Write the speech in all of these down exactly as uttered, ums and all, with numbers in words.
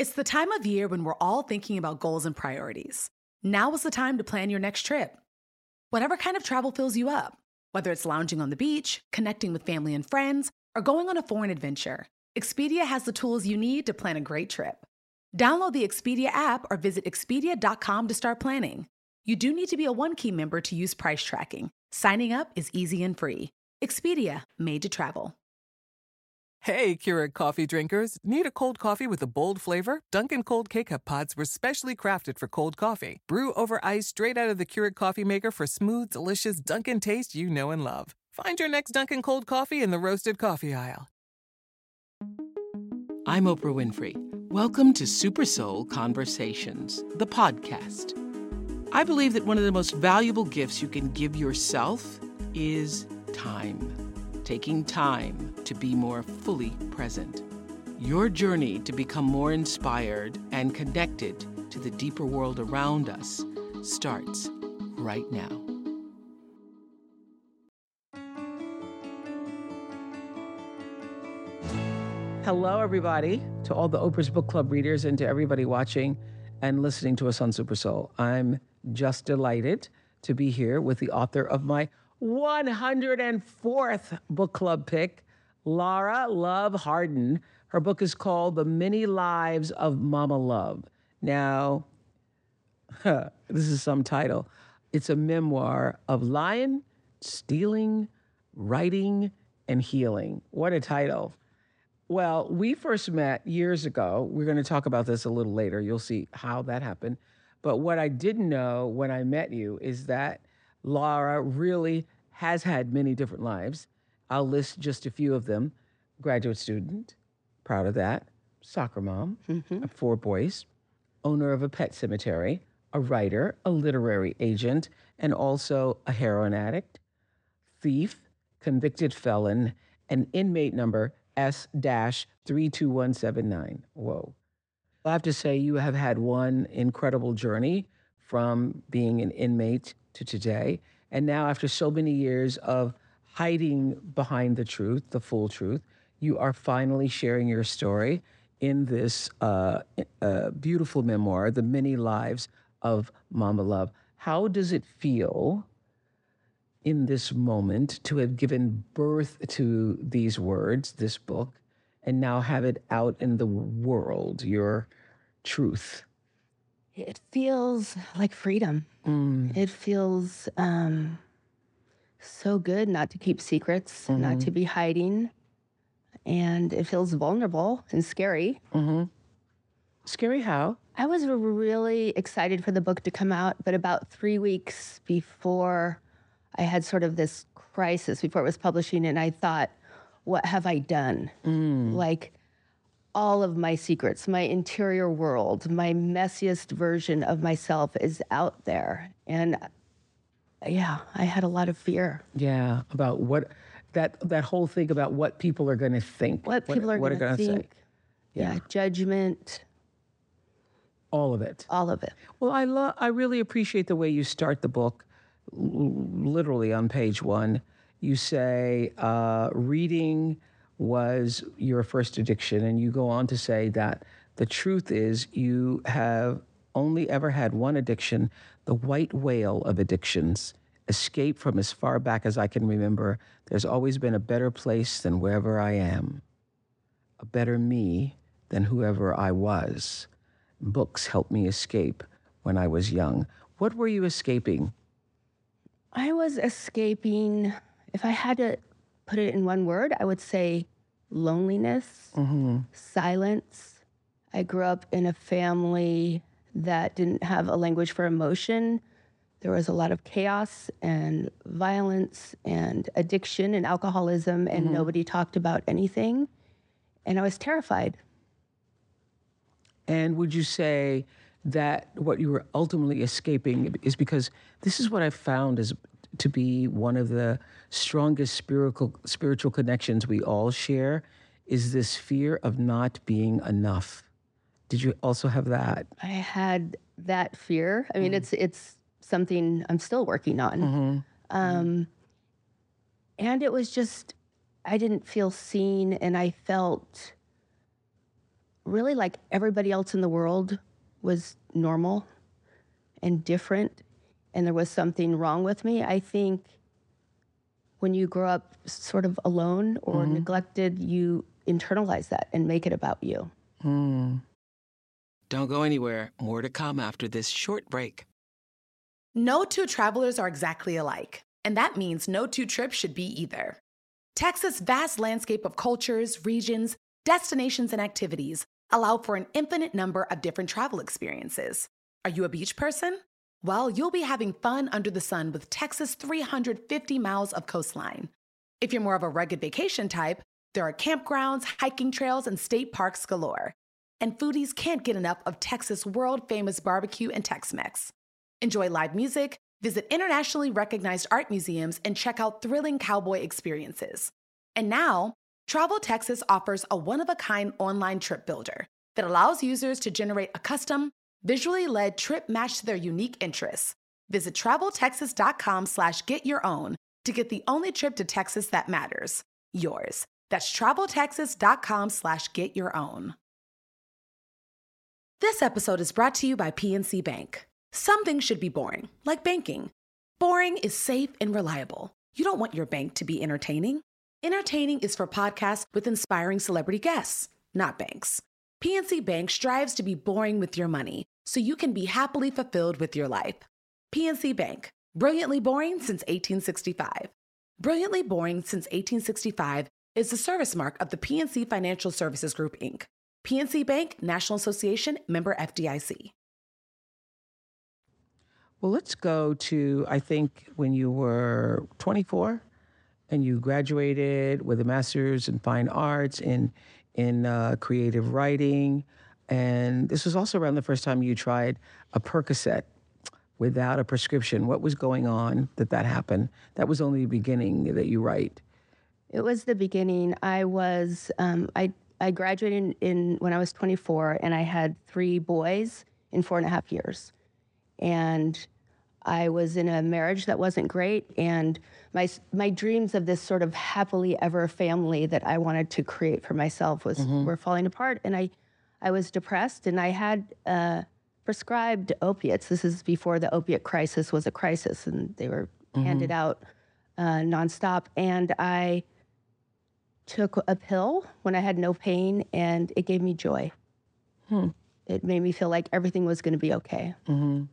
It's the time of year when we're all thinking about goals and priorities. Now is the time to plan your next trip. Whatever kind of travel fills you up, whether it's lounging on the beach, connecting with family and friends, or going on a foreign adventure, Expedia has the tools you need to plan a great trip. Download the Expedia app or visit expedia dot com to start planning. You do need to be a One Key member to use price tracking. Signing up is easy and free. Expedia, made to travel. Hey, Keurig coffee drinkers. Need a cold coffee with a bold flavor? Dunkin' Cold K-Cup pods were specially crafted for cold coffee. Brew over ice straight out of the Keurig coffee maker for smooth, delicious Dunkin' taste you know and love. Find your next Dunkin' Cold coffee in the roasted coffee aisle. I'm Oprah Winfrey. Welcome to Super Soul Conversations, the podcast. I believe that one of the most valuable gifts you can give yourself is time. Taking time to be more fully present. Your journey to become more inspired and connected to the deeper world around us starts right now. Hello, everybody, to all the Oprah's Book Club readers and to everybody watching and listening to us on Super Soul. I'm just delighted to be here with the author of my one hundred fourth book club pick, Lara Love Hardin. Her book is called The Many Lives of Mama Love. Now, huh, this is some title. It's a memoir of lying, stealing, writing, and healing. What a title. Well, we first met years ago. We're going to talk about this a little later. You'll see how that happened. But what I didn't know when I met you is that Lara really has had many different lives. I'll list just a few of them. Graduate student, proud of that. Soccer mom, mm-hmm. four boys, owner of a pet cemetery, a writer, a literary agent, and also a heroin addict, thief, convicted felon, and inmate number S three two one seven nine. Whoa. I have to say you have had one incredible journey from being an inmate to today. And now after so many years of hiding behind the truth, the full truth, you are finally sharing your story in this uh, uh, beautiful memoir, The Many Lives of Mama Love. How does it feel in this moment to have given birth to these words, this book, and now have it out in the world, your truth? It feels like freedom. Mm. It feels um, so good not to keep secrets, mm-hmm. not to be hiding. And it feels vulnerable and scary. Mm-hmm. Scary how? I was really excited for the book to come out, but about three weeks before I had sort of this crisis, before it was publishing, and I thought, what have I done? Mm. Like, all of my secrets, my interior world, my messiest version of myself is out there. And yeah, I had a lot of fear. Yeah, about what, that that whole thing about what people are going to think. What people what, are going to think. Say. Yeah. yeah, judgment. All of it. All of it. Well, I love. I really appreciate the way you start the book, l- literally on page one. You say, uh, reading was your first addiction, and you go on to say that the truth is you have only ever had one addiction, the white whale of addictions, escape from as far back as I can remember. There's always been a better place than wherever I am, a better me than whoever I was. Books helped me escape when I was young. What were you escaping? I was escaping, if I had to put it in one word, I would say loneliness, mm-hmm. silence. I grew up in a family that didn't have a language for emotion. There was a lot of chaos and violence and addiction and alcoholism, and mm-hmm. nobody talked about anything. And I was terrified. And would you say that what you were ultimately escaping is because this is what I found is to be one of the strongest spiritual spiritual connections we all share is this fear of not being enough. Did you also have that? I had that fear. I mean, mm. it's it's something I'm still working on. Mm-hmm. Um, mm. And it was just, I didn't feel seen, and I felt really like everybody else in the world was normal and different, and there was something wrong with me. I think when you grow up sort of alone or mm-hmm. neglected, you internalize that and make it about you. Mm. Don't go anywhere. More to come after this short break. No two travelers are exactly alike, and that means no two trips should be either. Texas' vast landscape of cultures, regions, destinations, and activities allow for an infinite number of different travel experiences. Are you a beach person? Well, you'll be having fun under the sun with Texas' three hundred fifty miles of coastline. If you're more of a rugged vacation type, there are campgrounds, hiking trails, and state parks galore. And foodies can't get enough of Texas' world-famous barbecue and Tex-Mex. Enjoy live music, visit internationally recognized art museums, and check out thrilling cowboy experiences. And now, Travel Texas offers a one-of-a-kind online trip builder that allows users to generate a custom, visually led trip matched to their unique interests. Visit traveltexas.com slash get your own to get the only trip to Texas that matters, yours. That's traveltexas.com slash get your own. This episode is brought to you by P N C Bank. Some things should be boring, like banking. Boring is safe and reliable. You don't want your bank to be entertaining. Entertaining is for podcasts with inspiring celebrity guests, not banks. P N C Bank strives to be boring with your money so you can be happily fulfilled with your life. P N C Bank, brilliantly boring since eighteen sixty-five. Brilliantly boring since eighteen sixty-five is the service mark of the P N C Financial Services Group, Incorporated. P N C Bank, National Association, member F D I C. Well, let's go to, I think, when you were twenty-four and you graduated with a master's in fine arts in, in uh, creative writing. And this was also around the first time you tried a Percocet without a prescription. What was going on that that happened? That was only the beginning that you write. It was the beginning. I was, um, I, I graduated in, in when I was twenty-four, and I had three boys in four and a half years. And I was in a marriage that wasn't great, and my my dreams of this sort of happily ever family that I wanted to create for myself was mm-hmm. were falling apart, and I I was depressed, and I had uh, prescribed opiates. This is before the opiate crisis was a crisis, and they were mm-hmm. handed out uh, nonstop. And I took a pill when I had no pain, and it gave me joy. Hmm. It made me feel like everything was going to be okay. Mm-hmm.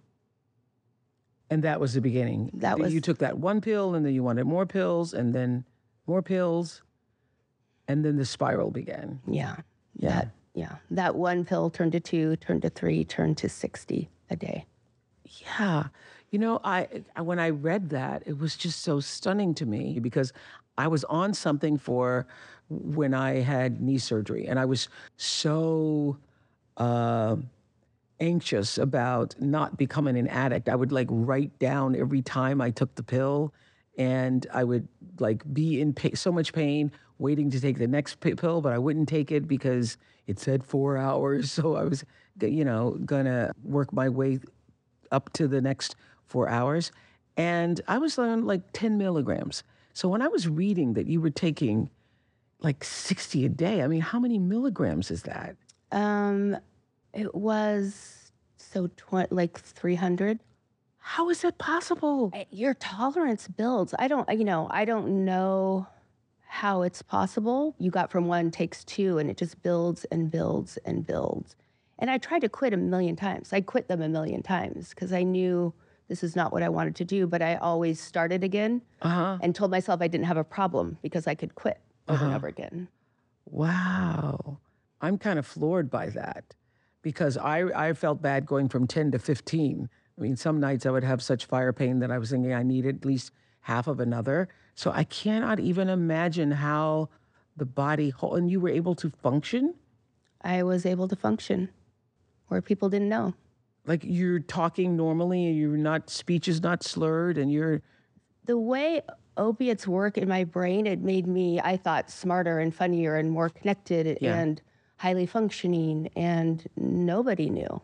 And that was the beginning. That was. You took that one pill, and then you wanted more pills, and then more pills, and then the spiral began. Yeah. Yeah. That, yeah. That one pill turned to two, turned to three, turned to sixty a day. Yeah. You know, I when I read that, it was just so stunning to me because I was on something for when I had knee surgery, and I was so uh, anxious about not becoming an addict. I would like write down every time I took the pill, and I would like be in pa- so much pain waiting to take the next p- pill, but I wouldn't take it because it said four hours. So I was, you know, gonna work my way up to the next four hours. And I was on like ten milligrams. So when I was reading that you were taking like sixty a day, I mean, how many milligrams is that? Um, it was so tw- like three hundred. How is that possible? Your tolerance builds. I don't, you know, I don't know how it's possible. You got from one takes two, and it just builds and builds and builds. And I tried to quit a million times. I quit them a million times because I knew this is not what I wanted to do, but I always started again uh-huh. and told myself I didn't have a problem because I could quit over uh-huh. and over again. Wow. I'm kind of floored by that because I, I felt bad going from ten to fifteen. I mean, some nights I would have such fire pain that I was thinking I needed at least half of another. So I cannot even imagine how the body, and you were able to function? I was able to function where people didn't know. Like you're talking normally and you're not, speech is not slurred and you're... The way opiates work in my brain, it made me, I thought, smarter and funnier and more connected yeah. and highly functioning, and nobody knew.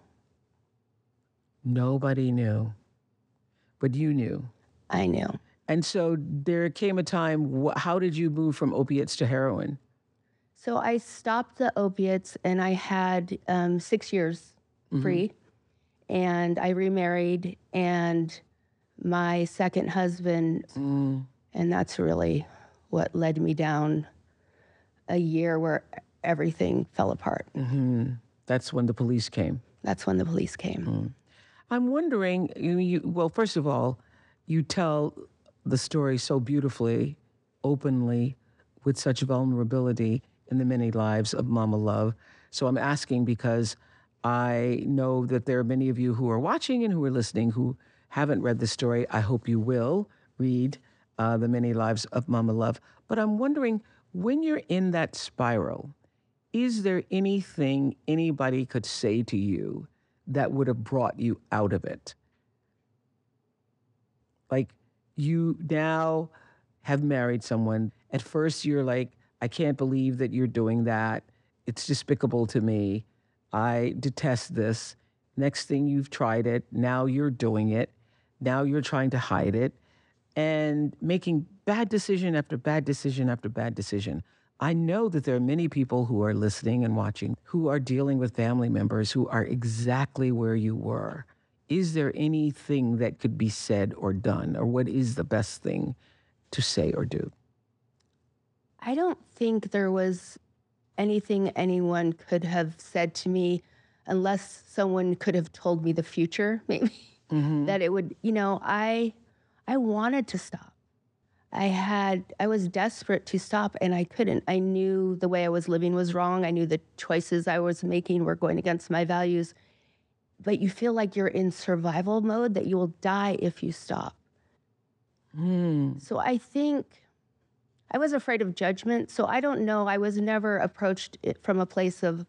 Nobody knew. But you knew. I knew. And so there came a time, wh- how did you move from opiates to heroin? So I stopped the opiates and I had um, six years Mm-hmm. free. And I remarried and my second husband, Mm. and that's really what led me down a year where everything fell apart. Mm-hmm. That's when the police came. That's when the police came. Mm. I'm wondering, you, you, well, first of all, you tell the story so beautifully, openly, with such vulnerability in the many lives of Mama Love. So I'm asking because I know that there are many of you who are watching and who are listening who haven't read the story. I hope you will read uh, The Many Lives of Mama Love. But I'm wondering, when you're in that spiral, is there anything anybody could say to you that would have brought you out of it? Like, you now have married someone. At first, you're like, I can't believe that you're doing that. It's despicable to me. I detest this. Next thing, you've tried it. Now you're doing it. Now you're trying to hide it and making bad decision after bad decision after bad decision. I know that there are many people who are listening and watching who are dealing with family members who are exactly where you were. Is there anything that could be said or done, or what is the best thing to say or do? I don't think there was anything anyone could have said to me unless someone could have told me the future, maybe, Mm-hmm. that it would, you know, I I wanted to stop. I had, I was desperate to stop and I couldn't. I knew the way I was living was wrong. I knew the choices I was making were going against my values. But you feel like you're in survival mode, that you will die if you stop. Mm. So I think I was afraid of judgment. So I don't know. I was never approached it from a place of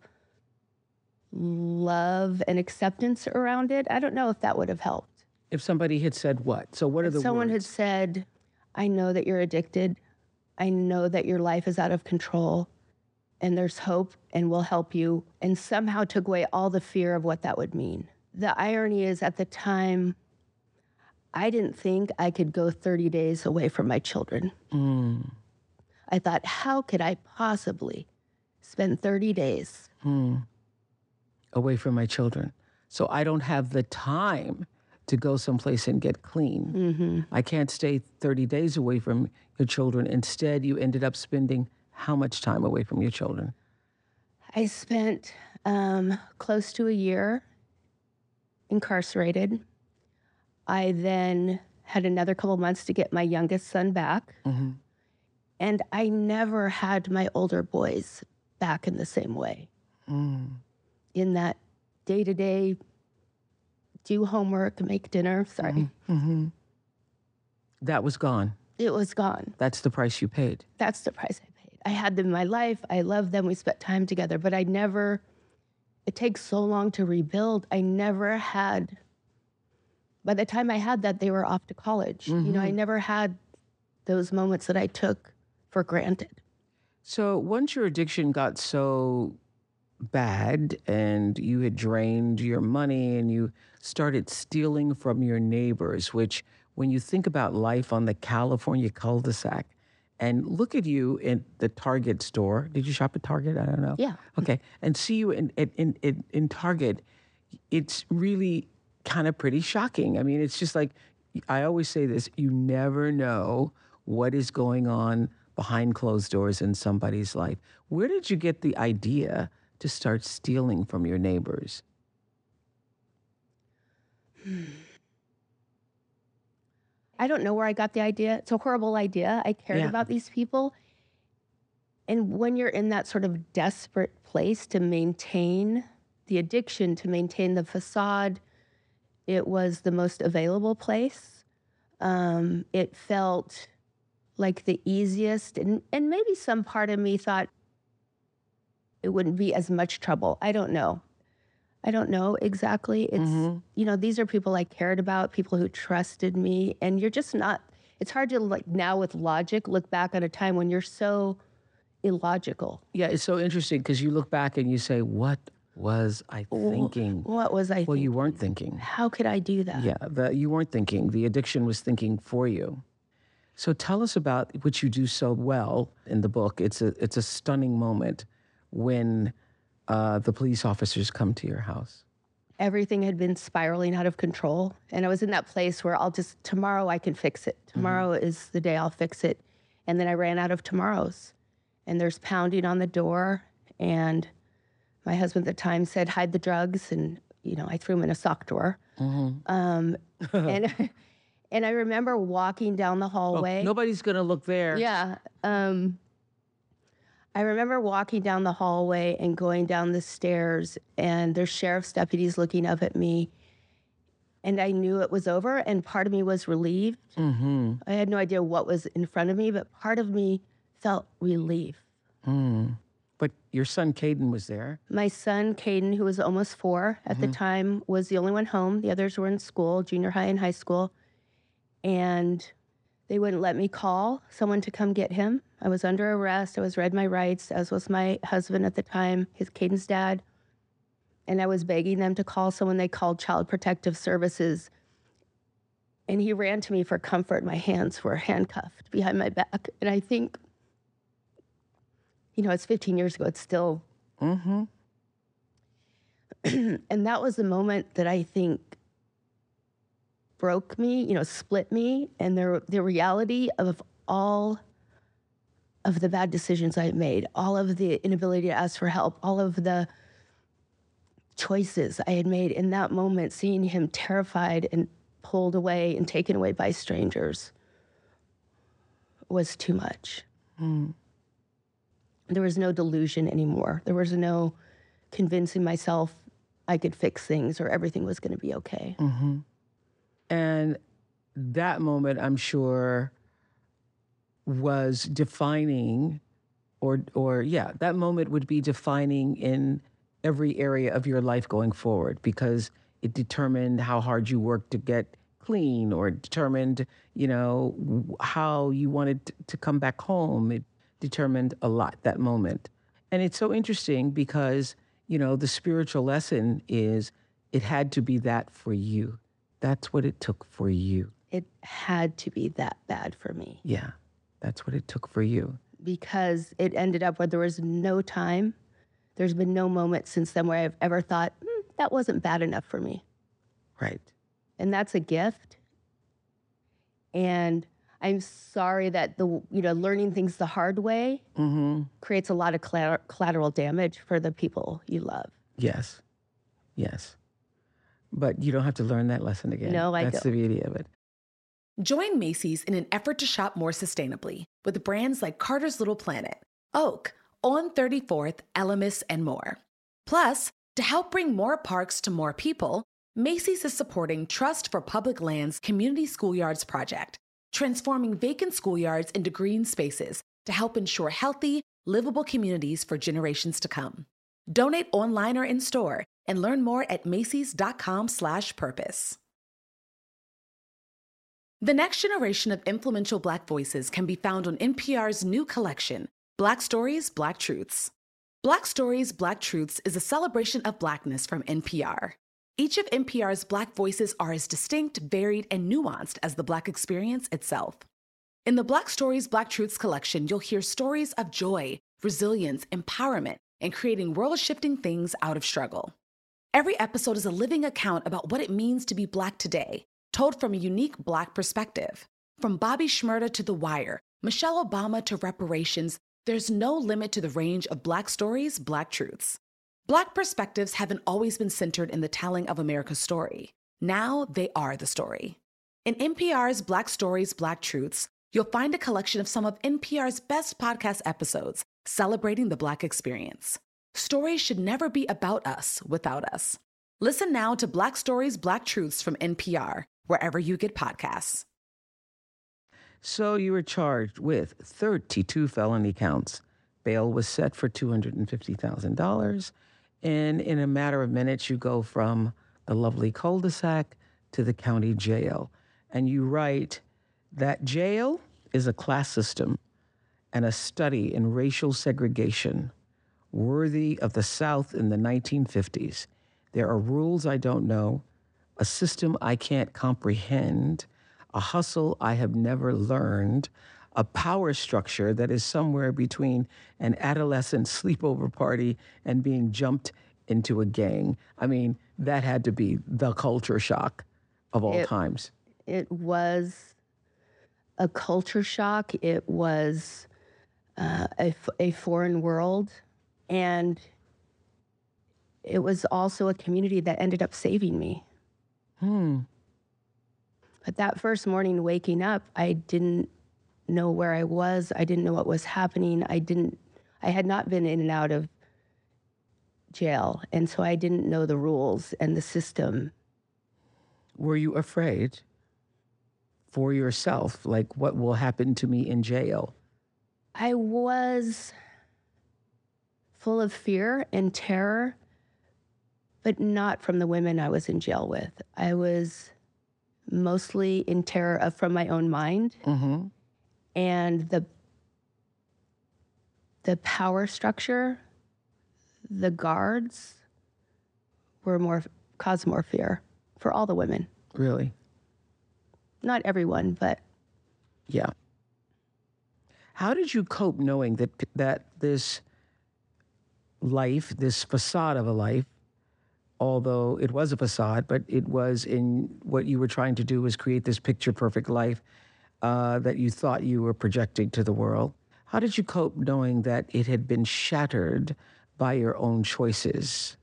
love and acceptance around it. I don't know if that would have helped. If somebody had said what? So what are If the someone had words? said, I know that you're addicted. I know that your life is out of control and there's hope and we'll help you, and somehow took away all the fear of what that would mean. The irony is, at the time, I didn't think I could go thirty days away from my children. Mm. I thought, how could I possibly spend thirty days? Mm. Away from my children. So I don't have the time to go someplace and get clean. Mm-hmm. I can't stay thirty days away from your children. Instead, you ended up spending how much time away from your children? I spent um, close to a year incarcerated. I then had another couple months to get my youngest son back. Mm-hmm. And I never had my older boys back in the same way. Mm. In that day-to-day, do homework, make dinner, sorry. Mm-hmm. That was gone. It was gone. That's the price you paid. That's the price I paid. I had them in my life. I loved them. We spent time together. But I never, it takes so long to rebuild. I never had, by the time I had that, they were off to college. Mm-hmm. You know, I never had those moments that I took for granted. So once your addiction got so bad and you had drained your money and you started stealing from your neighbors, which when you think about life on the California cul-de-sac and look at you in the Target store. Did you shop at Target? I don't know. Yeah. Okay. And see you in, in, in, in Target, it's really kind of pretty shocking. I mean, it's just like, I always say this, you never know what is going on behind closed doors in somebody's life. Where did you get the idea to start stealing from your neighbors? I don't know where I got the idea. It's a horrible idea. I cared Yeah. about these people. And when you're in that sort of desperate place to maintain the addiction, to maintain the facade, it was the most available place. Um, it felt like the easiest. And, and maybe some part of me thought it wouldn't be as much trouble. I don't know. I don't know exactly. It's, Mhm. you know, these are people I cared about, people who trusted me. And you're just not, it's hard to, like, now with logic, look back at a time when you're so illogical. Yeah, it's so interesting because you look back and you say, what was I thinking? What was I Well, thinking? you weren't thinking. How could I do that? Yeah, the, you weren't thinking. The addiction was thinking for you. So tell us about what you do so well in the book. It's a it's a stunning moment when uh, the police officers come to your house. Everything had been spiraling out of control. And I was in that place where I'll just, tomorrow I can fix it. Tomorrow mm-hmm. is the day I'll fix it. And then I ran out of tomorrows. And there's pounding on the door. And my husband at the time said, hide the drugs. And, you know, I threw him in a sock drawer. Mm-hmm. Um, and and I remember walking down the hallway. Oh, nobody's going to look there. Yeah. Um, I remember walking down the hallway and going down the stairs, and there's sheriff's deputies looking up at me. And I knew it was over, and part of me was relieved. Mm-hmm. I had no idea what was in front of me, but part of me felt relief. Mm. But your son, Caden, was there. My son, Caden, who was almost four at mm-hmm. the time, was the only one home. The others were in school, junior high and high school. And they wouldn't let me call someone to come get him. I was under arrest. I was read my rights, as was my husband at the time, his Caden's dad. And I was begging them to call someone. They called Child Protective Services. And he ran to me for comfort. My hands were handcuffed behind my back. And I think, you know, it's fifteen years ago. It's still. Mm-hmm. And that was the moment that I think broke me, you know, split me. And the, the reality of all of the bad decisions I made, all of the inability to ask for help, all of the choices I had made in that moment, seeing him terrified and pulled away and taken away by strangers was too much. Mm. There was no delusion anymore. There was no convincing myself I could fix things or everything was going to be okay. Mm-hmm. And that moment, I'm sure, was defining, or, or yeah, that moment would be defining in every area of your life going forward, because it determined how hard you worked to get clean, or determined, you know, how you wanted to come back home. It determined a lot, that moment. And it's so interesting because, you know, the spiritual lesson is it had to be that for you. That's what it took for you. It had to be that bad for me. Yeah, that's what it took for you. Because it ended up where there was no time. There's been no moment since then where I've ever thought, mm, that wasn't bad enough for me. Right. And that's a gift. And I'm sorry that the you know learning things the hard way mm-hmm. creates a lot of collateral, collateral damage for the people you love. Yes, yes. But you don't have to learn that lesson again. No, I don't. That's the beauty of it. Join Macy's in an effort to shop more sustainably with brands like Carter's Little Planet, Oak, On thirty-fourth, Elemis, and more. Plus, to help bring more parks to more people, Macy's is supporting Trust for Public Lands Community Schoolyards Project, transforming vacant schoolyards into green spaces to help ensure healthy, livable communities for generations to come. Donate online or in-store and learn more at macys.com slash purpose. The next generation of influential Black voices can be found on N P R's new collection, Black Stories, Black Truths. Black Stories, Black Truths is a celebration of Blackness from N P R. Each of N P R's Black voices are as distinct, varied, and nuanced as the Black experience itself. In the Black Stories, Black Truths collection, you'll hear stories of joy, resilience, empowerment, and creating world-shifting things out of struggle. Every episode is a living account about what it means to be Black today, told from a unique Black perspective. From Bobby Shmurda to The Wire, Michelle Obama to reparations, there's no limit to the range of Black stories, Black truths. Black perspectives haven't always been centered in the telling of America's story. Now they are the story. In N P R's Black Stories, Black Truths, you'll find a collection of some of N P R's best podcast episodes celebrating the Black experience. Stories should never be about us without us. Listen now to Black Stories, Black Truths from N P R, wherever you get podcasts. So you were charged with thirty-two felony counts. Bail was set for two hundred fifty thousand dollars. And in a matter of minutes, you go from the lovely cul-de-sac to the county jail. And you write that jail is a class system and a study in racial segregation worthy of the South in the nineteen fifties. There are rules I don't know, a system I can't comprehend, a hustle I have never learned, a power structure that is somewhere between an adolescent sleepover party and being jumped into a gang. I mean, that had to be the culture shock of all It- times. It was a culture shock. It was uh, a, f- a foreign world. And it was also a community that ended up saving me. Hmm. But that first morning waking up, I didn't know where I was. I didn't know what was happening. I didn't, I had not been in and out of jail. And so I didn't know the rules and the system. Were you afraid for yourself? Like, what will happen to me in jail? I was full of fear and terror, but not from the women I was in jail with. I was mostly in terror of from my own mind Mm-hmm. and the the power structure, the guards were more caused more fear for all the women. Really? Not everyone, but Yeah. How did you cope knowing that that this life, this facade of a life, although it was a facade, but it was in what you were trying to do was create this picture perfect life uh, that you thought you were projecting to the world? How did you cope knowing that it had been shattered by your own choices?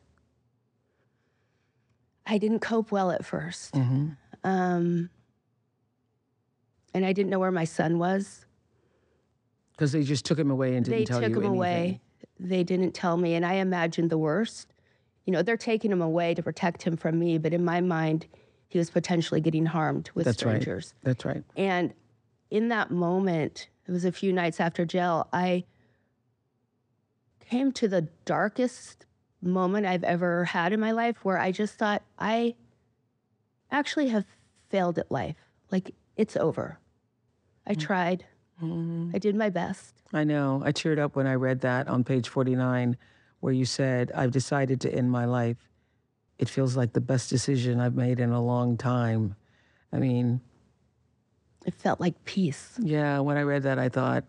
I didn't cope well at first. Um, and I didn't know where my son was. Because they just took him away and didn't They tell took you him anything. away. They didn't tell me, and I imagined the worst. You know, they're taking him away to protect him from me, but in my mind, he was potentially getting harmed with That's right. strangers. That's right. And in that moment, it was a few nights after jail, I came to the darkest moment I've ever had in my life where I just thought, I actually have failed at life. Like, it's over. I tried. I did my best. I know. I teared up when I read that on page forty-nine, where you said, I've decided to end my life. It feels like the best decision I've made in a long time. I mean, It felt like peace. yeah, when I read that, I thought,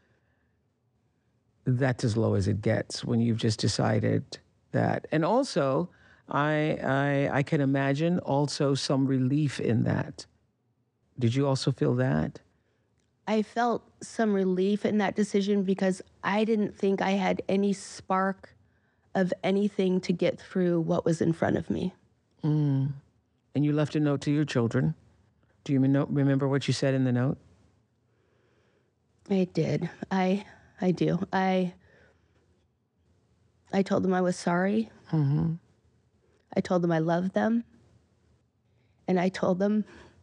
that's as low as it gets when you've just decided that. And also, I, I, I can imagine also some relief in that. Did you also feel that? I felt some relief in that decision because I didn't think I had any spark of anything to get through what was in front of me. Mm. And you left a note to your children. Do you know- remember what you said in the note? I did. I I do. I I told them I was sorry. Mm-hmm. I told them I loved them. And I told them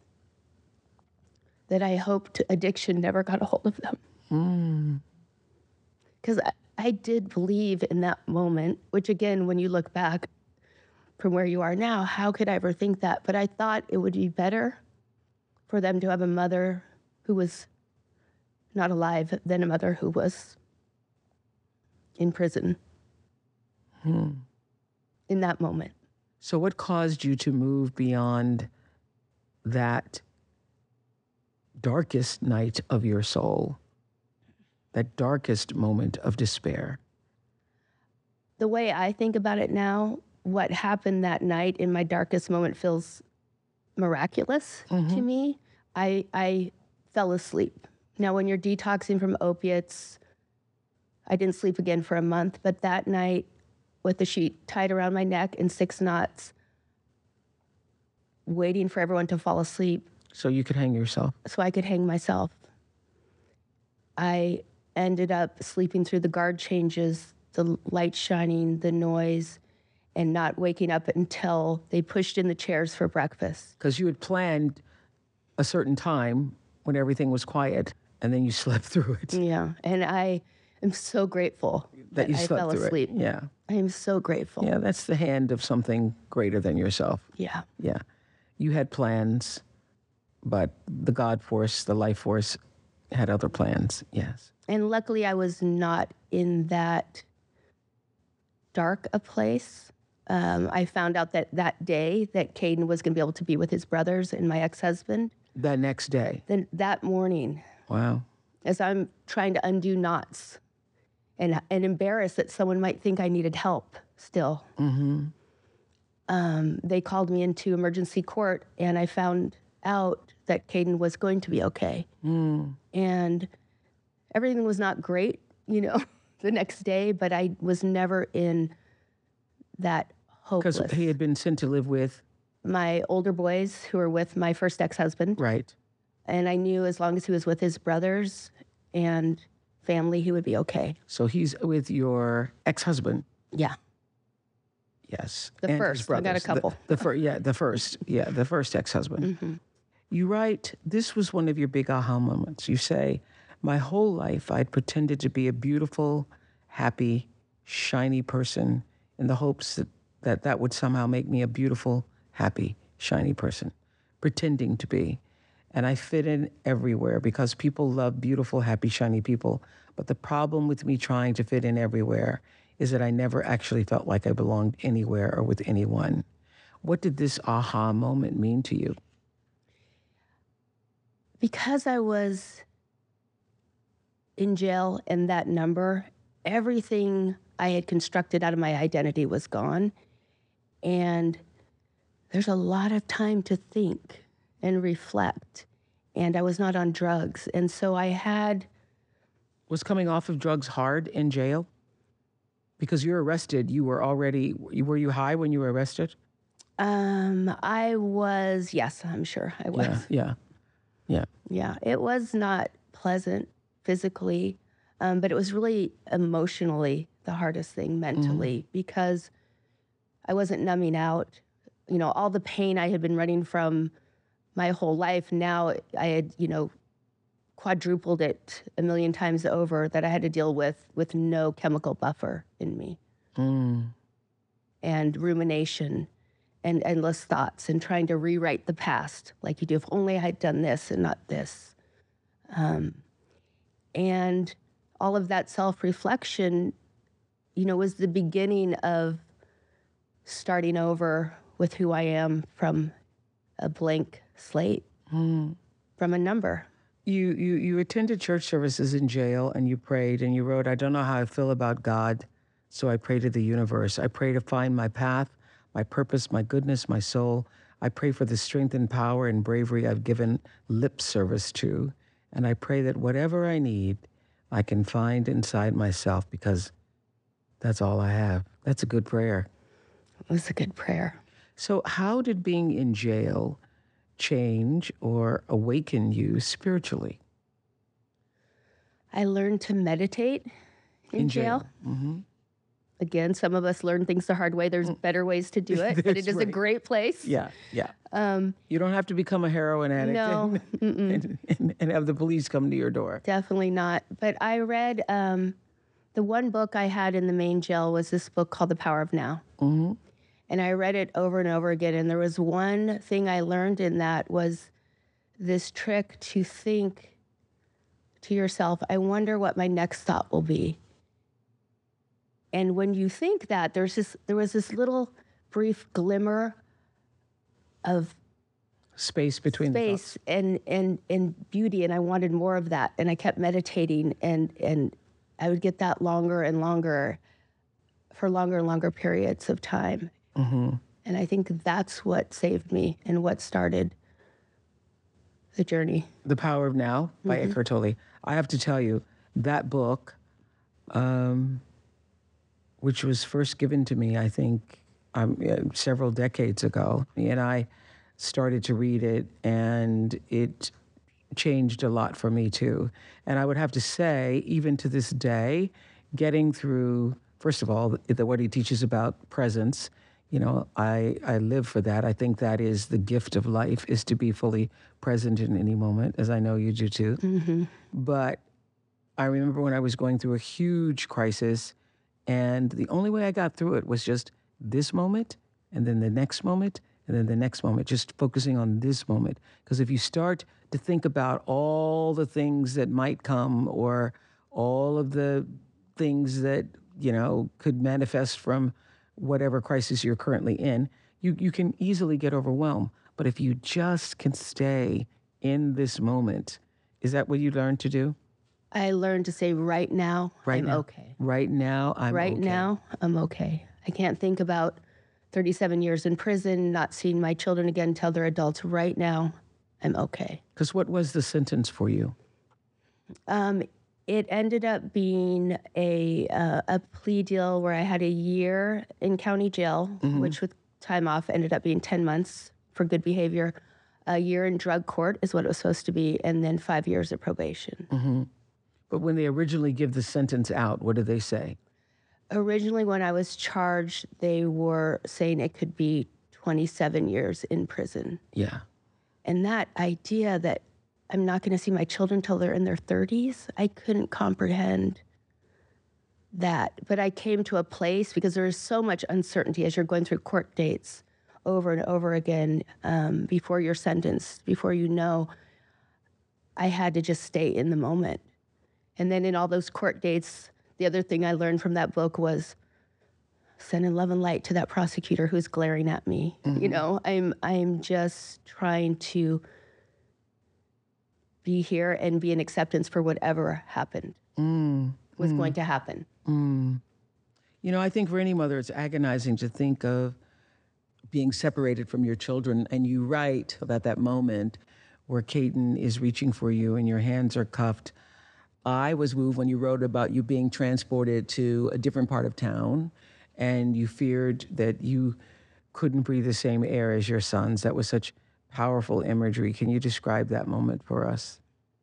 that I hoped addiction never got a hold of them. Because I, I did believe in that moment, which again, when you look back from where you are now, how could I ever think that? But I thought it would be better for them to have a mother who was not alive than a mother who was in prison in that moment. So what caused you to move beyond that darkest night of your soul, that darkest moment of despair? The way I think about it now, what happened that night in my darkest moment feels miraculous to me. I I fell asleep. Now, when you're detoxing from opiates, I didn't sleep again for a month, but that night with the sheet tied around my neck in six knots, waiting for everyone to fall asleep So you could hang yourself. so I could hang myself. I ended up sleeping through the guard changes, the light shining, the noise, and not waking up until they pushed in the chairs for breakfast. Because you had planned a certain time when everything was quiet, and then you slept through it. Yeah, and I am so grateful That you I slept fell through asleep. it. Yeah. I am so grateful. Yeah, that's the hand of something greater than yourself. Yeah. Yeah. You had plans, but the God force, the life force, had other plans. Yes. And luckily, I was not in that dark a place. Um, I found out that that day that Caden was going to be able to be with his brothers and my ex-husband. That next day? Then that morning. Wow. As I'm trying to undo knots and, and embarrassed that someone might think I needed help still. Mm-hmm. Um, they called me into emergency court, and I found out that Caden was going to be okay. Mm. And everything was not great, you know, the next day, but I was never in that hopeless. Because he had been sent to live with? My older boys who were with my first ex-husband. Right. And I knew as long as he was with his brothers and family, he would be okay. So he's with your ex-husband? Yeah. Yes. The and first. I got a couple. The, the fir- yeah, the first. Yeah, the first ex-husband. Mm-hmm. You write, this was one of your big aha moments. You say, my whole life I'd pretended to be a beautiful, happy, shiny person in the hopes that that, that would somehow make me a beautiful, happy, shiny person, pretending to be. And I fit in everywhere because people love beautiful, happy, shiny people. But the problem with me trying to fit in everywhere is that I never actually felt like I belonged anywhere or with anyone. What did this aha moment mean to you? Because I was in jail and that number, everything I had constructed out of my identity was gone. And there's a lot of time to think and reflect. And I was not on drugs. And so I had... Was coming off of drugs hard in jail? Because you're arrested, you were already... Were you high when you were arrested? Um, I was, yes, I'm sure I was. Yeah, yeah, yeah. Yeah, it was not pleasant physically, um, but it was really emotionally the hardest thing mentally mm-hmm. because I wasn't numbing out. You know, all the pain I had been running from my whole life, now I had, you know, quadrupled it a million times over that I had to deal with with no chemical buffer in me. Mm. And rumination and endless thoughts and trying to rewrite the past like you do. If only I had done this and not this. Um, and all of that self-reflection, you know, was the beginning of starting over with who I am from a blank slate, mm. from a number. You, you, you attended church services in jail and you prayed and you wrote, I don't know how I feel about God, so I pray to the universe. I pray to find my path, my purpose, my goodness, my soul. I pray for the strength and power and bravery I've given lip service to. And I pray that whatever I need, I can find inside myself because that's all I have. That's a good prayer. It was a good prayer. So how did being in jail change or awaken you spiritually? I learned to meditate in, in jail. jail. Mm-hmm. Again, some of us learn things the hard way. There's better ways to do it, but it is right. a great place. Yeah, yeah. Um, you don't have to become a heroin addict no, and, and, and, and have the police come to your door. Definitely not. But I read, um, the one book I had in the main jail was this book called The Power of Now. Mm-hmm. And I read it over and over again. And there was one thing I learned in that was this trick to think to yourself, I wonder what my next thought will be. And when you think that, there's this, there was this little brief glimmer of space between space the and, and, and beauty. And I wanted more of that. And I kept meditating and, and I would get that longer and longer for longer and longer periods of time. Mm-hmm. And I think that's what saved me and what started the journey. The Power of Now by mm-hmm. Eckhart Tolle. I have to tell you, that book, um, which was first given to me, I think, um, several decades ago, and I started to read it, and it changed a lot for me, too. And I would have to say, even to this day, getting through, first of all, the, the, what he teaches about presence, you know, I, I live for that. I think that is the gift of life, is to be fully present in any moment, as I know you do too. Mm-hmm. But I remember when I was going through a huge crisis, and the only way I got through it was just this moment, and then the next moment, and then the next moment, just focusing on this moment. Because if you start to think about all the things that might come, or all of the things that, you know, could manifest from whatever crisis you're currently in, you, you can easily get overwhelmed. But if you just can stay in this moment. Is that what you learned to do? I learned to say right now, Right I'm now. okay. Right now, I'm right okay. now, I'm okay. I can't think about thirty-seven years in prison, not seeing my children again until they're adults. Right now, I'm okay. Because what was the sentence for you? Um, it ended up being a uh, a plea deal where I had a year in county jail, mm-hmm. which with time off ended up being ten months for good behavior. A year in drug court is what it was supposed to be, and then five years of probation. Mm-hmm. But when they originally give the sentence out, what did they say? Originally, when I was charged, they were saying it could be twenty-seven years in prison. Yeah. And that idea that I'm not going to see my children till they're in their thirties, I couldn't comprehend that. But I came to a place, because there is so much uncertainty as you're going through court dates over and over again um, before you're sentenced, before you know, I had to just stay in the moment. And then in all those court dates, the other thing I learned from that book was sending love and light to that prosecutor who's glaring at me. Mm-hmm. You know, I'm I'm just trying to be here and be in acceptance for whatever happened, mm. was mm. going to happen. Mm. You know, I think for any mother, it's agonizing to think of being separated from your children. And you write about that moment where Caden is reaching for you and your hands are cuffed. I was moved when you wrote about you being transported to a different part of town and you feared that you couldn't breathe the same air as your sons. That was such powerful imagery. Can you describe that moment for us?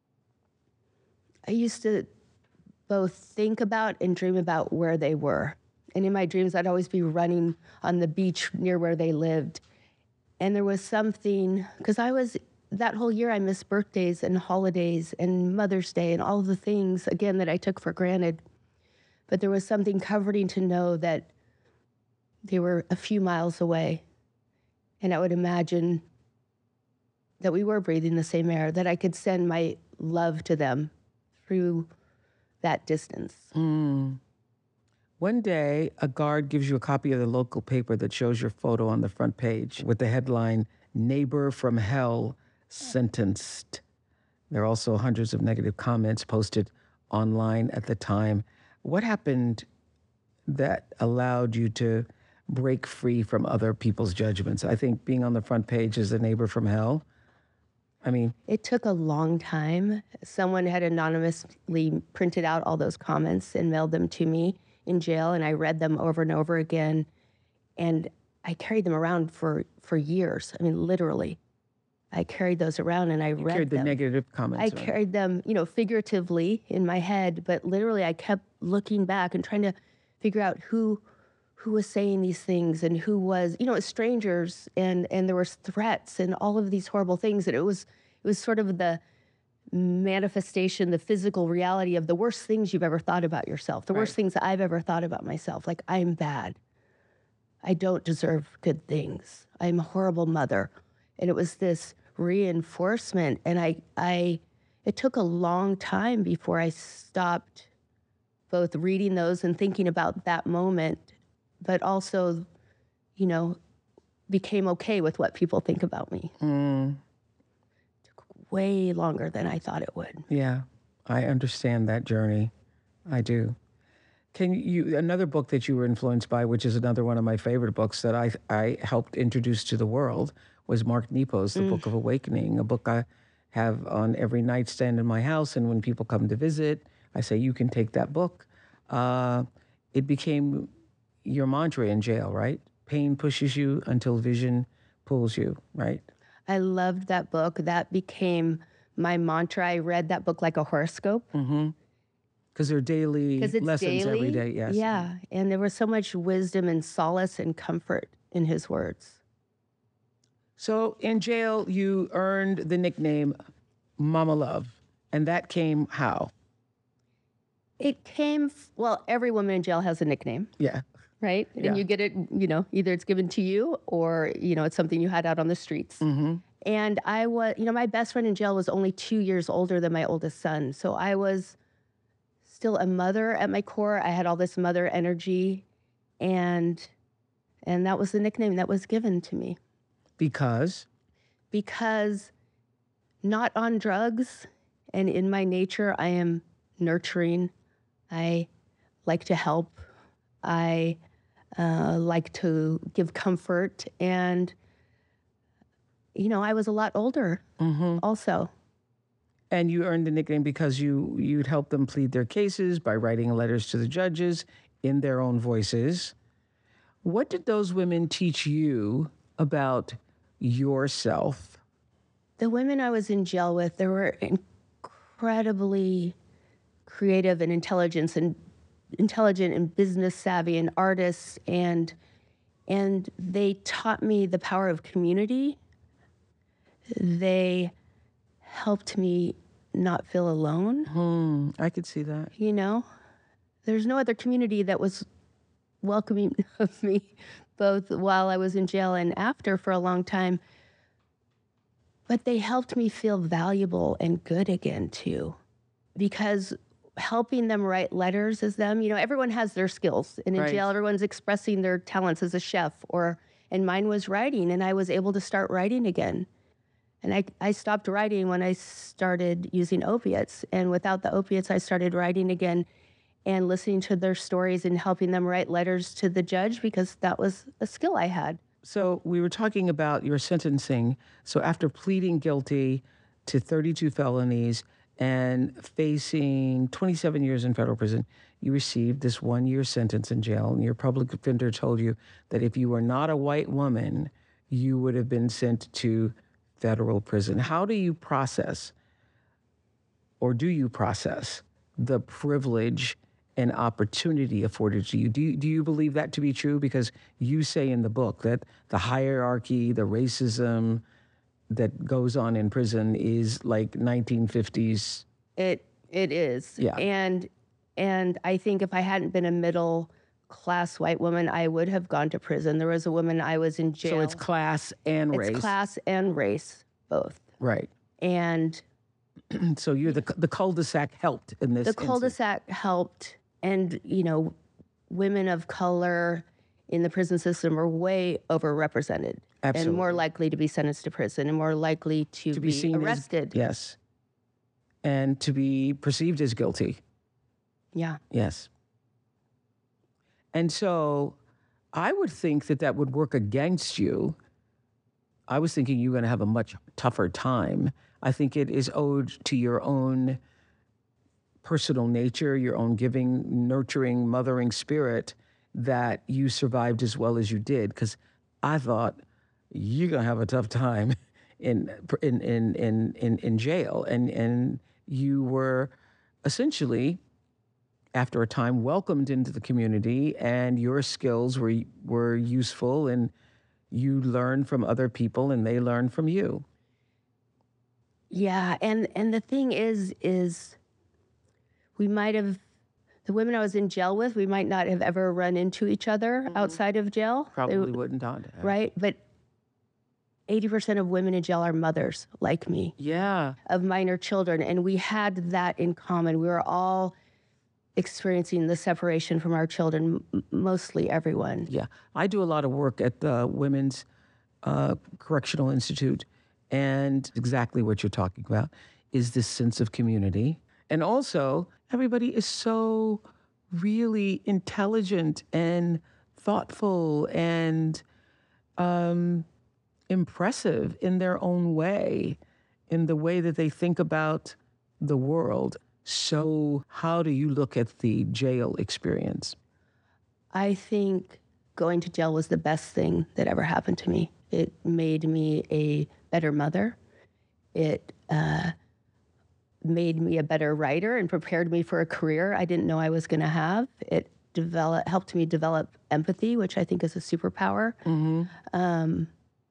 I used to both think about and dream about where they were. And in my dreams, I'd always be running on the beach near where they lived. And there was something, because I was, that whole year I missed birthdays and holidays and Mother's Day and all of the things, again, that I took for granted. But there was something comforting to know that they were a few miles away. And I would imagine that we were breathing the same air, that I could send my love to them through that distance. Mm. One day, a guard gives you a copy of the local paper that shows your photo on the front page with the headline, "Neighbor from Hell Sentenced." There are also hundreds of negative comments posted online at the time. What happened that allowed you to break free from other people's judgments? I think being on the front page as a neighbor from hell, I mean... It took a long time. Someone had anonymously printed out all those comments and mailed them to me in jail, and I read them over and over again. And I carried them around for, for years. I mean, literally. I carried those around and I you read carried them. the negative comments. I around. carried them, you know, figuratively in my head, but literally I kept looking back and trying to figure out who who was saying these things and who was, you know, it's strangers, and and there was threats and all of these horrible things. And it was it was sort of the manifestation, the physical reality of the worst things you've ever thought about yourself, the right. worst things I've ever thought about myself. Like, I'm bad. I don't deserve good things. I'm a horrible mother. And it was this reinforcement. And I, I, it took a long time before I stopped both reading those and thinking about that moment, but also, you know, became okay with what people think about me. Mm. Way longer than I thought it would. Yeah, I understand that journey. I do. Can you, another book that you were influenced by, which is another one of my favorite books that I I helped introduce to the world, was Mark Nepo's The mm. Book of Awakening, a book I have on every nightstand in my house. And when people come to visit, I say, you can take that book. Uh, it became your mantra in jail, right? Pain pushes you until vision pulls you, right? I loved that book. That became my mantra. I read that book like a horoscope. Mm-hmm. Because they're daily lessons daily. every day, yes. Yeah, and there was so much wisdom and solace and comfort in his words. So in jail, you earned the nickname Mama Love, and that came how? It came, well, every woman in jail has a nickname. Yeah. Right? Yeah. And you get it, you know, either it's given to you or, you know, it's something you had out on the streets. Mm-hmm. And I was, you know, my best friend in jail was only two years older than my oldest son. So I was still a mother at my core. I had all this mother energy, and and that was the nickname that was given to me. Because? Because not on drugs. And in my nature, I am nurturing. I like to help. I uh, like to give comfort. And, you know, I was a lot older mm-hmm. also. And you earned the nickname because you, you'd help them plead their cases by writing letters to the judges in their own voices. What did those women teach you about yourself? The women I was in jail with, they were incredibly creative and intelligent and intelligent and business savvy and artists, and and they taught me the power of community. They helped me not feel alone. Hmm, I could see that. You know, there's no other community that was welcoming of me, both while I was in jail and after for a long time. But they helped me feel valuable and good again, too. Because helping them write letters as them, you know, everyone has their skills. And in right. jail, everyone's expressing their talents as a chef, or, and mine was writing, and I was able to start writing again. And I, I stopped writing when I started using opiates. And without the opiates, I started writing again and listening to their stories and helping them write letters to the judge, because that was a skill I had. So we were talking about your sentencing. So after pleading guilty to thirty-two felonies and facing twenty-seven years in federal prison, you received this one-year sentence in jail. And your public defender told you that if you were not a white woman, you would have been sent to federal prison. How do you process, or do you process, the privilege and opportunity afforded to you? Do you, do you believe that to be true? Because you say in the book that the hierarchy, the racism that goes on in prison is like nineteen fifties. It it is. Yeah. And and I think if I hadn't been a middle class white woman, I would have gone to prison. There was a woman, I was in jail. So it's class and race. It's class and race, both. Right. And so you're the the cul-de-sac helped in this. The cul-de-sac instance. helped. And, you know, women of color in the prison system are way overrepresented. Absolutely. And more likely to be sentenced to prison and more likely to, to be, be seen arrested. As, yes. And to be perceived as guilty. Yeah. Yes. And so I would think that that would work against you. I was thinking you were going to have a much tougher time. I think it is owed to your own personal nature, your own giving, nurturing, mothering spirit that you survived as well as you did. Because I thought you're going to have a tough time in in in in in, in jail. And, and you were essentially, after a time, welcomed into the community, and your skills were were useful, and you learned from other people and they learned from you. Yeah, and and the thing is, is we might have, the women I was in jail with, we might not have ever run into each other mm-hmm. outside of jail. Probably they, wouldn't have. Right, but eighty percent of women in jail are mothers like me. Yeah. Of minor children, and we had that in common. We were all experiencing the separation from our children, m- mostly everyone. Yeah. I do a lot of work at the Women's uh, Correctional Institute, and exactly what you're talking about is this sense of community. And also, everybody is so really intelligent and thoughtful and um, impressive in their own way, in the way that they think about the world. So how do you look at the jail experience? I think going to jail was the best thing that ever happened to me. It made me a better mother. It uh, made me a better writer and prepared me for a career I didn't know I was going to have. It develop, helped me develop empathy, which I think is a superpower. Mm-hmm. Um,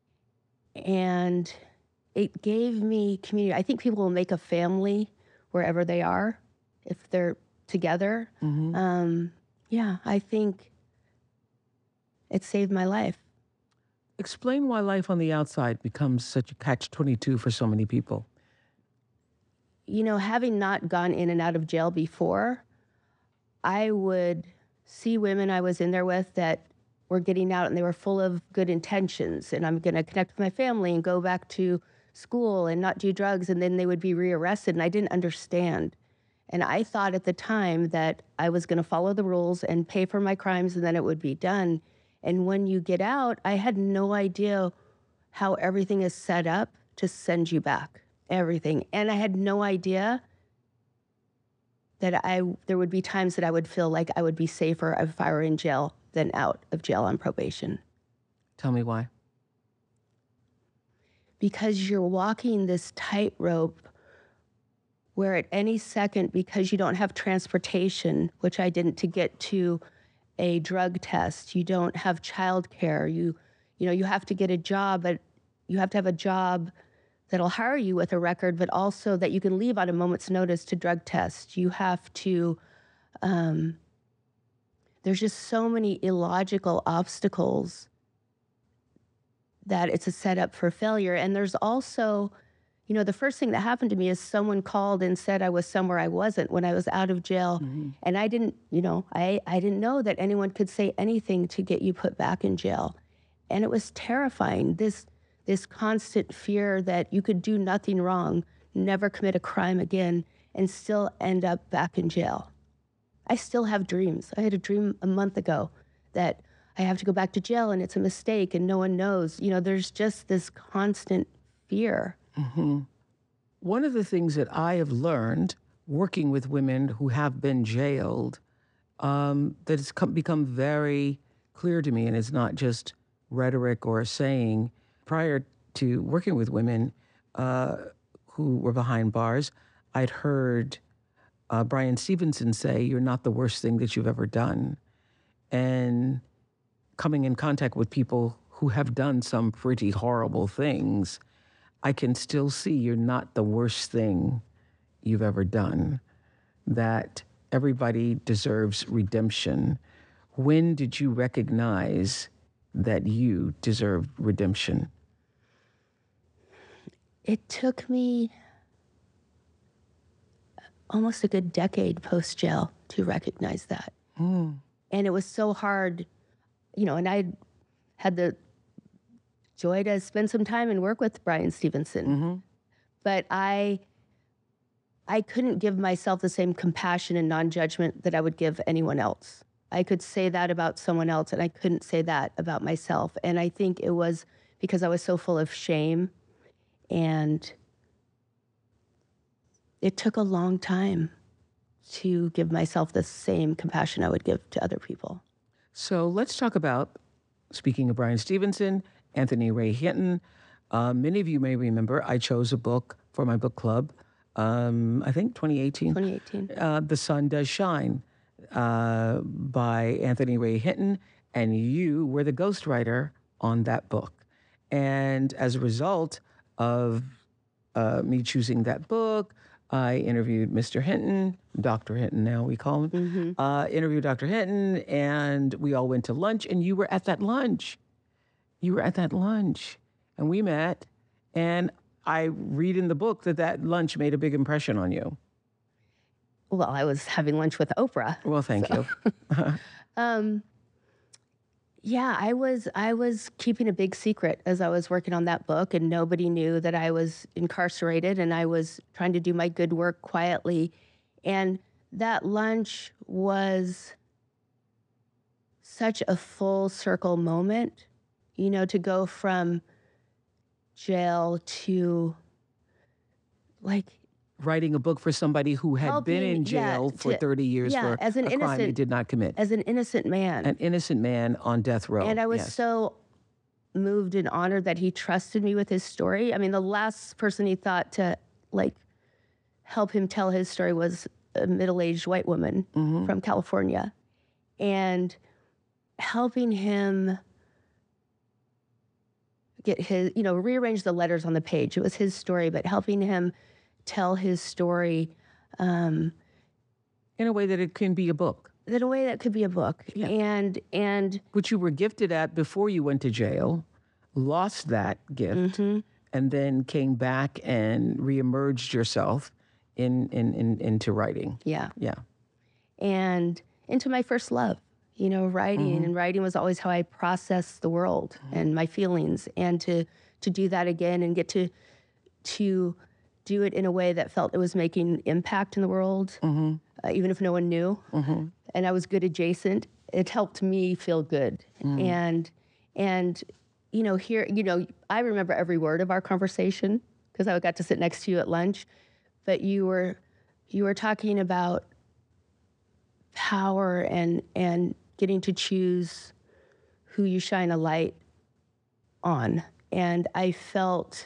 and it gave me community. I think people will make a family wherever they are if they're together. Mm-hmm. Um, yeah, I think it saved my life. Explain why life on the outside becomes such a catch twenty-two for so many people. You know, having not gone in and out of jail before, I would see women I was in there with that were getting out and they were full of good intentions. And I'm going to connect with my family and go back to school and not do drugs, and then they would be rearrested, and I didn't understand. And I thought at the time that I was going to follow the rules and pay for my crimes, and then it would be done. And when you get out, I had no idea how everything is set up to send you back, everything. And I had no idea that I there would be times that I would feel like I would be safer if I were in jail than out of jail on probation. Tell me why. Because you're walking this tightrope where at any second, because you don't have transportation, which I didn't, to get to a drug test, you don't have childcare, you you know, you have to get a job, but you have to have a job that'll hire you with a record, but also that you can leave on a moment's notice to drug test. You have to, um, there's just so many illogical obstacles that it's a setup for failure. And there's also, you know, the first thing that happened to me is someone called and said I was somewhere I wasn't when I was out of jail. Mm-hmm. And I didn't, you know, I, I didn't know that anyone could say anything to get you put back in jail. And it was terrifying, this this constant fear that you could do nothing wrong, never commit a crime again, and still end up back in jail. I still have dreams. I had a dream a month ago that I have to go back to jail and it's a mistake and no one knows. You know, there's just this constant fear. Mm-hmm. One of the things that I have learned working with women who have been jailed, um, that has come, become very clear to me, and it's not just rhetoric or a saying. Prior to working with women uh, who were behind bars, I'd heard uh, Bryan Stevenson say, "You're not the worst thing that you've ever done." And coming in contact with people who have done some pretty horrible things, I can still see you're not the worst thing you've ever done, that everybody deserves redemption. When did you recognize that you deserved redemption? It took me almost a good decade post-jail to recognize that. Mm. And it was so hard, you know, and I had the joy to spend some time and work with Bryan Stevenson. Mm-hmm. But I I couldn't give myself the same compassion and non-judgment that I would give anyone else. I could say that about someone else, and I couldn't say that about myself. And I think it was because I was so full of shame, and it took a long time to give myself the same compassion I would give to other people. So let's talk about, speaking of Bryan Stevenson, Anthony Ray Hinton. Uh, many of you may remember I chose a book for my book club, um, I think twenty eighteen. twenty eighteen. Uh, The Sun Does Shine, uh, by Anthony Ray Hinton, and you were the ghostwriter on that book. And as a result of uh, me choosing that book, I interviewed Mister Hinton, Doctor Hinton now we call him, mm-hmm. uh, interviewed Doctor Hinton, and we all went to lunch, and you were at that lunch. You were at that lunch, and we met, and I read in the book that that lunch made a big impression on you. Well, I was having lunch with Oprah. Well, thank so. you. um, yeah, I was I was keeping a big secret as I was working on that book, and nobody knew that I was incarcerated, and I was trying to do my good work quietly. And that lunch was such a full circle moment, you know, to go from jail to like writing a book for somebody who had helping, been in jail yeah, for to, thirty years yeah, for as an a innocent, crime he did not commit. As an innocent man. An innocent man on death row. And I was yes. so moved and honored that he trusted me with his story. I mean, the last person he thought to, like, help him tell his story was a middle-aged white woman mm-hmm. from California. And helping him get his, you know, rearrange the letters on the page. It was his story, but helping him tell his story um, in a way that it can be a book. In a way that could be a book. Yeah. And, and which you were gifted at before you went to jail, lost that gift, mm-hmm. and then came back and reemerged yourself in, in, in into writing. Yeah. Yeah. And into my first love, you know, writing. Mm-hmm. And writing was always how I processed the world mm-hmm. and my feelings. And to to do that again and get to to do it in a way that felt it was making impact in the world, mm-hmm. uh, even if no one knew. Mm-hmm. And I was good adjacent. It helped me feel good. Mm. And, and, you know, here, you know, I remember every word of our conversation because I got to sit next to you at lunch, but you were, you were talking about power and, and getting to choose who you shine a light on. And I felt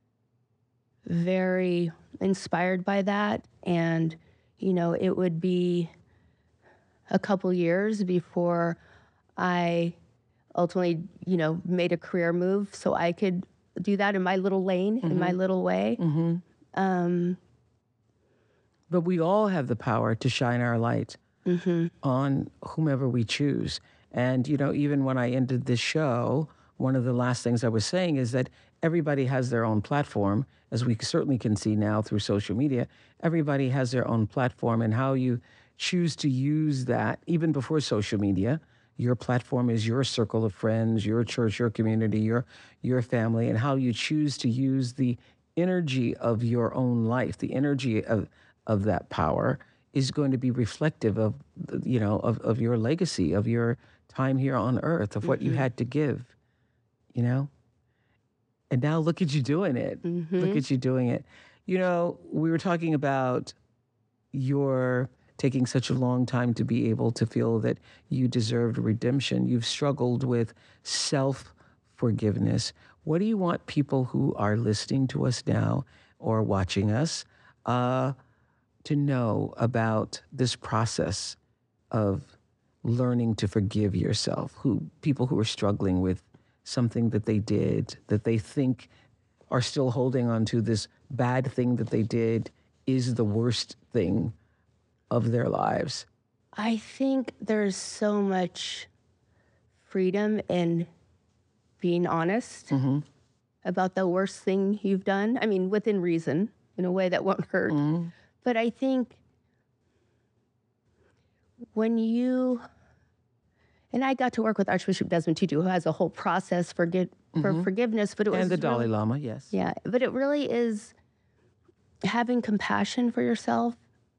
very inspired by that. And, you know, it would be a couple years before I ultimately, you know, made a career move so I could do that in my little lane, mm-hmm. in my little way. Mm-hmm. Um, but we all have the power to shine our light mm-hmm. on whomever we choose. And, you know, even when I ended this show, one of the last things I was saying is that everybody has their own platform, as we certainly can see now through social media. Everybody has their own platform, and how you choose to use that, even before social media. Your platform is your circle of friends, your church, your community, your your family, and how you choose to use the energy of your own life, the energy of of that power is going to be reflective of, you know, of, of your legacy, of your time here on earth, of what mm-hmm. you had to give, you know? And now look at you doing it. Mm-hmm. Look at you doing it. You know, we were talking about your taking such a long time to be able to feel that you deserved redemption. You've struggled with self-forgiveness. What do you want people who are listening to us now or watching us uh, to know about this process of learning to forgive yourself? Who people who are struggling with something that they did, that they think are still holding on to this bad thing that they did is the worst thing of their lives? I think there's so much freedom in being honest mm-hmm. about the worst thing you've done. I mean, within reason, in a way that won't hurt. Mm-hmm. But I think when you, and I got to work with Archbishop Desmond Tutu, who has a whole process for, get, mm-hmm. for forgiveness, but it was And the Dalai really, Lama, yes. Yeah, but it really is having compassion for yourself,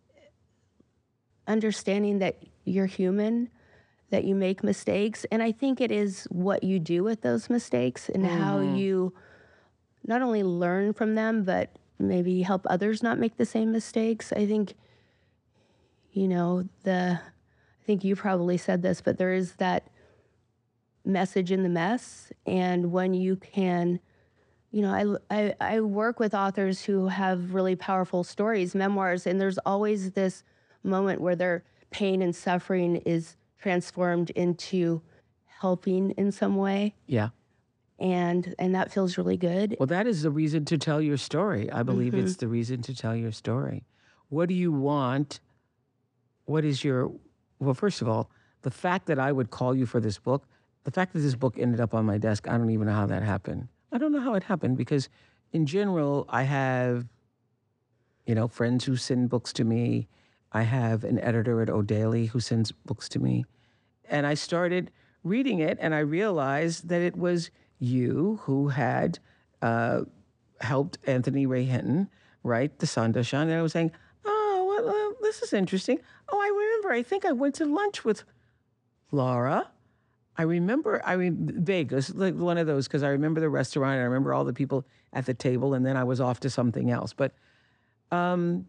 understanding that you're human, that you make mistakes. And I think it is what you do with those mistakes and mm-hmm. how you not only learn from them, but maybe help others not make the same mistakes. I think, you know, the, I think you probably said this, but there is that message in the mess. And when you can, you know, I, I, I work with authors who have really powerful stories, memoirs, and there's always this moment where their pain and suffering is transformed into helping in some way. Yeah. And and that feels really good. Well, that is the reason to tell your story. I believe mm-hmm. it's the reason to tell your story. What do you want? What is your, well, first of all, the fact that I would call you for this book, the fact that this book ended up on my desk, I don't even know how that happened. I don't know how it happened because in general, I have, you know, friends who send books to me. I have an editor at O'Daly who sends books to me. And I started reading it and I realized that it was you who had uh, helped Anthony Ray Hinton write The Sandashan. And I was saying, oh, well, uh, this is interesting. Oh, I remember, I think I went to lunch with Laura. I remember, I mean, Vegas, like one of those, because I remember the restaurant, and I remember all the people at the table, and then I was off to something else. But um,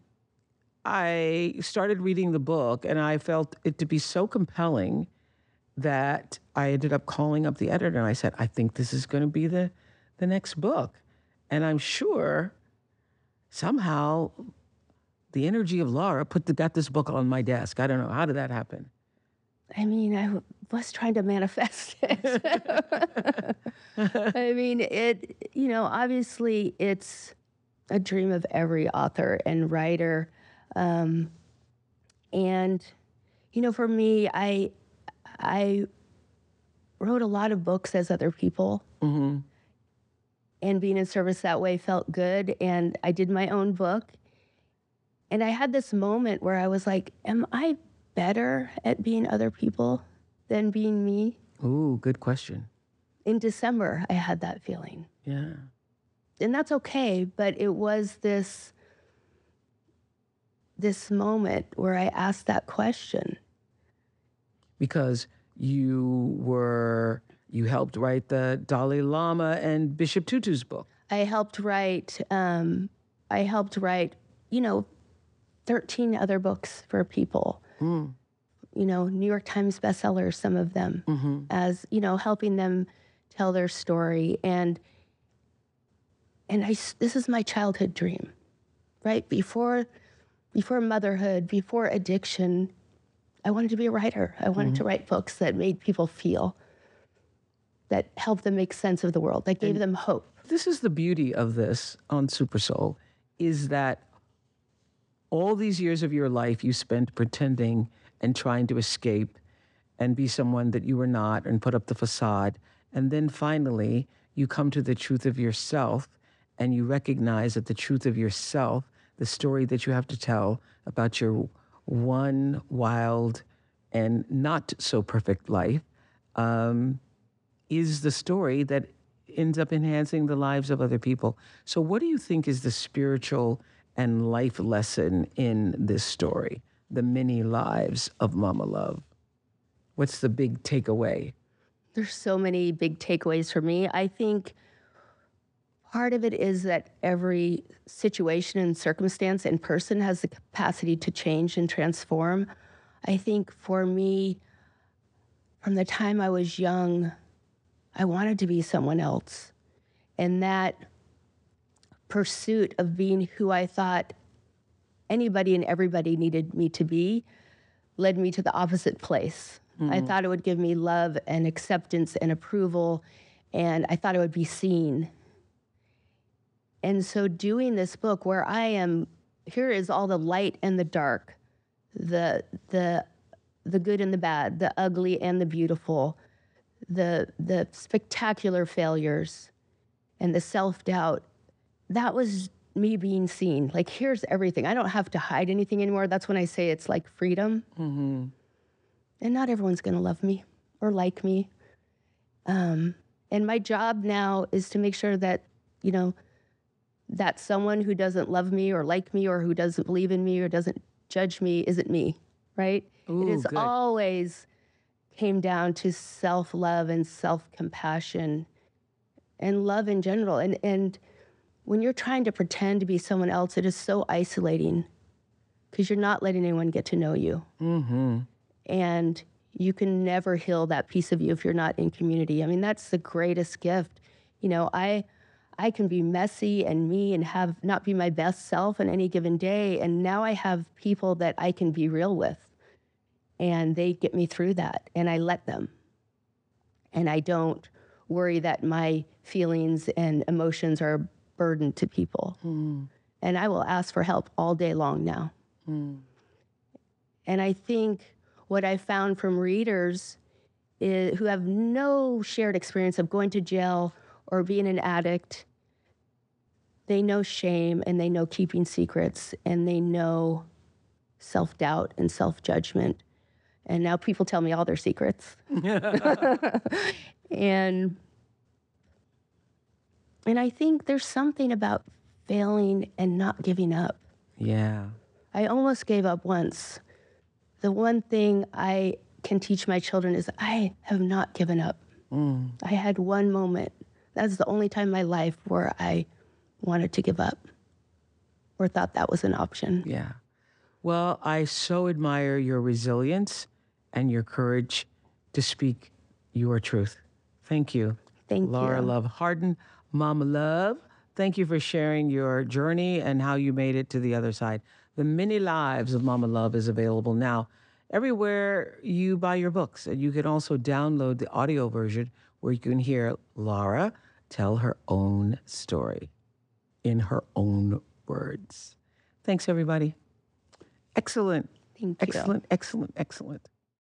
I started reading the book, and I felt it to be so compelling that I ended up calling up the editor, and I said, I think this is going to be the, the next book. And I'm sure somehow the energy of Laura put the, got this book on my desk. I don't know. How did that happen? I mean, I was trying to manifest it. I mean, it, you know, obviously it's a dream of every author and writer. Um, and, you know, for me, I, I wrote a lot of books as other people. Mm-hmm. And being in service that way felt good. And I did my own book. And I had this moment where I was like, am I better at being other people than being me? Ooh, good question. In December, I had that feeling. Yeah. and that's okay, but it was this, this moment where I asked that question. Because you were, you helped write the Dalai Lama and Bishop Tutu's book. I helped write, um, I helped write, you know, thirteen other books for people. Mm. You know, New York Times bestsellers, some of them, mm-hmm. as, you know, helping them tell their story. And and I, this is my childhood dream, right? Before, before motherhood, before addiction, I wanted to be a writer. I wanted mm-hmm. to write books that made people feel, that helped them make sense of the world, that gave and them hope. This is the beauty of this on Super Soul, is that all these years of your life you spent pretending and trying to escape and be someone that you were not and put up the facade. And then finally, you come to the truth of yourself and you recognize that the truth of yourself, the story that you have to tell about your one wild and not so perfect life, um, is the story that ends up enhancing the lives of other people. So what do you think is the spiritual and life lesson in this story, the many lives of Mama Love? What's the big takeaway? There's so many big takeaways for me. I think part of it is that every situation and circumstance and person has the capacity to change and transform. I think for me, from the time I was young, I wanted to be someone else. And that pursuit of being who I thought anybody and everybody needed me to be led me to the opposite place. Mm. I thought it would give me love and acceptance and approval, and I thought it would be seen. And so doing this book where I am, here is all the light and the dark, the the the good and the bad, the ugly and the beautiful, the the spectacular failures and the self-doubt. That was me being seen. Like, here's everything. I don't have to hide anything anymore. That's when I say it's like freedom. Mm-hmm. And not everyone's going to love me or like me. Um, and my job now is to make sure that, you know, that someone who doesn't love me or like me or who doesn't believe in me or doesn't judge me isn't me, right? Ooh, it is good. Always came down to self-love and self-compassion and love in general. And and when you're trying to pretend to be someone else, it is so isolating because you're not letting anyone get to know you. Mm-hmm. And you can never heal that piece of you if you're not in community. I mean, that's the greatest gift. You know, I I can be messy and me and have not be my best self on any given day. And now I have people that I can be real with. And they get me through that. And I let them. And I don't worry that my feelings and emotions are a burden to people. Mm. And I will ask for help all day long now. Mm. And I think what I found from readers is, who have no shared experience of going to jail or being an addict, they know shame and they know keeping secrets and they know self-doubt and self-judgment. And now people tell me all their secrets. and and I think there's something about failing and not giving up. Yeah. I almost gave up once. The one thing I can teach my children is I have not given up. Mm. I had one moment. That's the only time in my life where I wanted to give up or thought that was an option. Yeah. Well, I so admire your resilience and your courage to speak your truth. Thank you. Thank Laura you. Love Hardin, Mama Love. Thank you for sharing your journey and how you made it to the other side. The Many Lives of Mama Love is available now everywhere you buy your books. And you can also download the audio version where you can hear Laura tell her own story in her own words. Thanks, everybody. Excellent. Thank you. Excellent, excellent, excellent.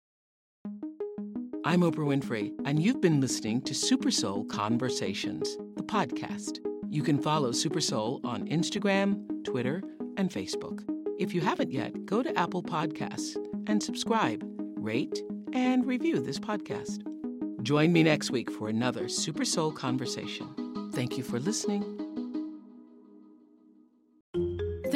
I'm Oprah Winfrey, and you've been listening to Super Soul Conversations, the podcast. You can follow Super Soul on Instagram, Twitter, and Facebook. If you haven't yet, go to Apple Podcasts and subscribe, rate, and review this podcast. Join me next week for another Super Soul Conversation. Thank you for listening.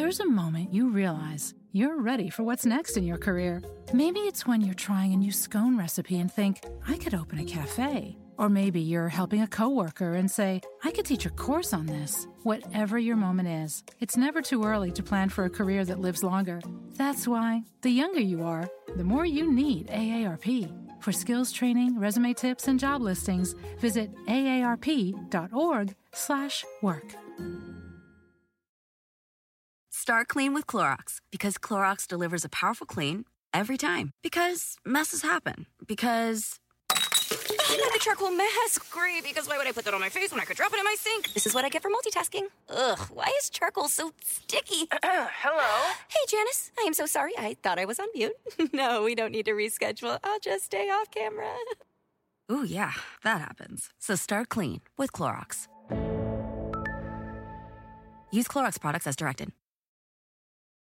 There's a moment you realize you're ready for what's next in your career. Maybe it's when you're trying a new scone recipe and think, I could open a cafe. Or maybe you're helping a coworker and say, I could teach a course on this. Whatever your moment is, it's never too early to plan for a career that lives longer. That's why, the younger you are, the more you need A A R P. For skills training, resume tips, and job listings, visit aarp.org slash work. Start clean with Clorox, because Clorox delivers a powerful clean every time. Because messes happen. Because... I the charcoal mask. Great, because why would I put that on my face when I could drop it in my sink? This is what I get for multitasking. Ugh, why is charcoal so sticky? Hello? Hey, Janice. I am so sorry. I thought I was on mute. No, we don't need to reschedule. I'll just stay off camera. Ooh, yeah, that happens. So start clean with Clorox. Use Clorox products as directed.